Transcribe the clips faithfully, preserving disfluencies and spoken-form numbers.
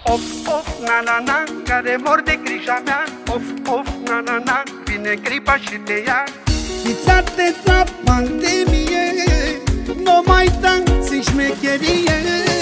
Of, of, na, na, na, care mor de grija mea. Of, of, na, na, na, vine gripa și te ia. Fiți atenți la pandemie, nu mai dați șmecherie.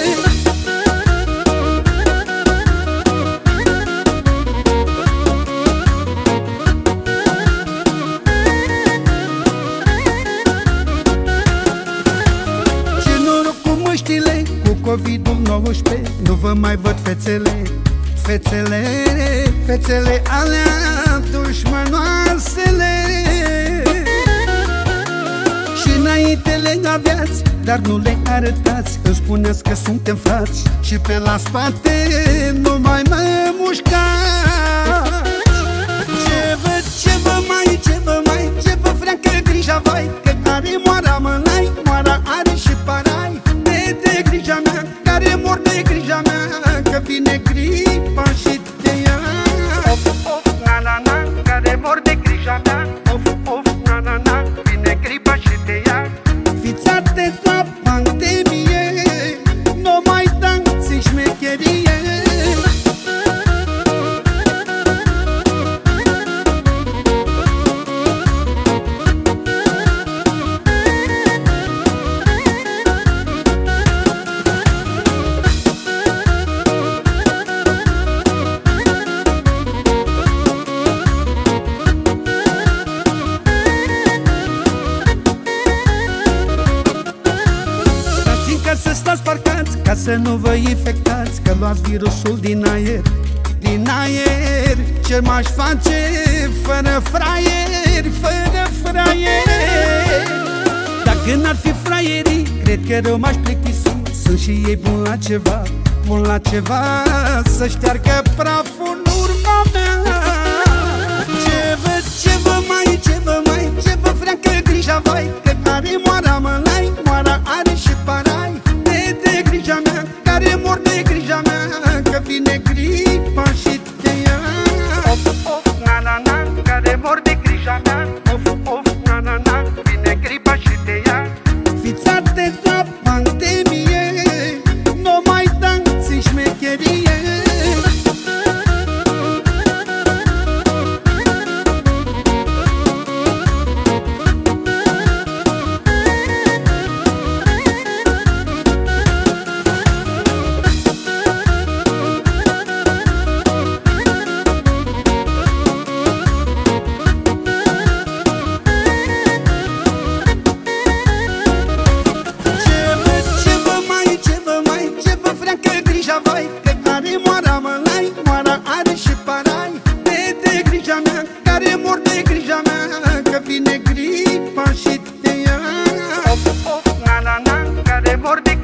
Ce noroc cu măștile, cu covid nouăsprezece, nu vă mai văd fețele. Fețele, fețele alea dușmănoasele. Și înainte le aveați, dar nu le arătați. Îmi spuneați că suntem frați și pe la spate nu mai mă mușcați. Ce vă, ce vă mai, ce vă mai, ce vă freacă grija, vai, că are moara mălai, moara are și parai. De, de grija mea, care mor de grija mea, că vine gripa și te ia. Of, of, na, na, na, care mor de grija mea. Of, of, na, na, na, vine gripa și te ia. Fiți atenți la pandemie, nu mai dați șmecherie. Să stați parcați, ca să nu vă infectați, că luați virusul din aer, din aer. Ce m-aș face fără fraieri, fără fraieri? Dacă n-ar fi fraierii, cred că rău m-aș plictisi. Sunt și ei buni la ceva, buni la ceva, să șteargă praful în urma mea. Ce vă, ce vă mai, ce vă mai, ce vă freacă grija, vai, că are moara mălai, moara are și parai. De grija mea, care mor de grija mea, că vine gripa și te ia. Of, of, na, na, na, care mor de grija mea. Of, of, na, na, na, vine gripa și te ia. Fiți atenți la pandemie, nu mai dați șmecherie. Vai, că are moara mălai, moara are și parai. De, de grija mea, care mor de grija mea, că vine gripa și te ia. Of, of, na, na, na, care mor de